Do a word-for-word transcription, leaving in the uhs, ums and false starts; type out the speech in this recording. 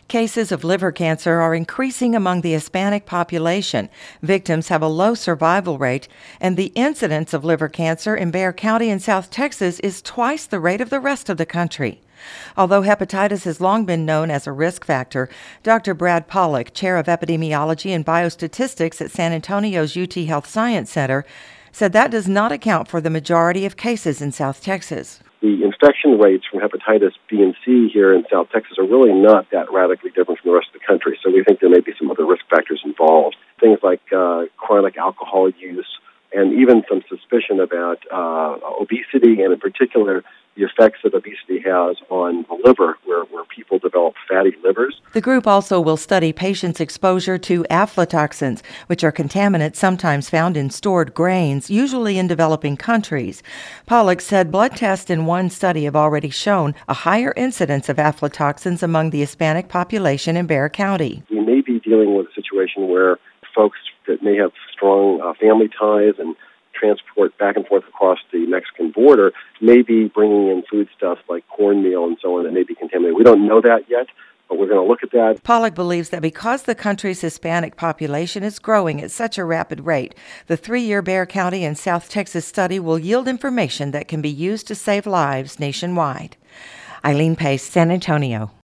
Cases of liver cancer are increasing among the Hispanic population. Victims have a low survival rate, and the incidence of liver cancer in Bexar County in South Texas is twice the rate of the rest of the country. Although hepatitis has long been known as a risk factor, Doctor Brad Pollock, chair of epidemiology and biostatistics at San Antonio's U T Health Science Center, said that does not account for the majority of cases in South Texas. The infection rates from hepatitis B and C here in South Texas are really not that radically different from the rest of the country, so we think there may be some other risk factors involved. Things like uh, chronic alcohol use and even some suspicion about uh, obesity, and in particular the effects that obesity has on the liver, where, where people develop fatty livers. The group also will study patients' exposure to aflatoxins, which are contaminants sometimes found in stored grains, usually in developing countries. Pollock said blood tests in one study have already shown a higher incidence of aflatoxins among the Hispanic population in Bexar County. We may be dealing with a situation where folks that may have strong uh, family ties and transport back and forth across the Mexican border may be bringing in foodstuffs like cornmeal and so on that may be contaminated. We don't know that yet, but we're going to look at that. Pollock believes that because the country's Hispanic population is growing at such a rapid rate, the three-year Bexar County and South Texas study will yield information that can be used to save lives nationwide. Eileen Pace, San Antonio.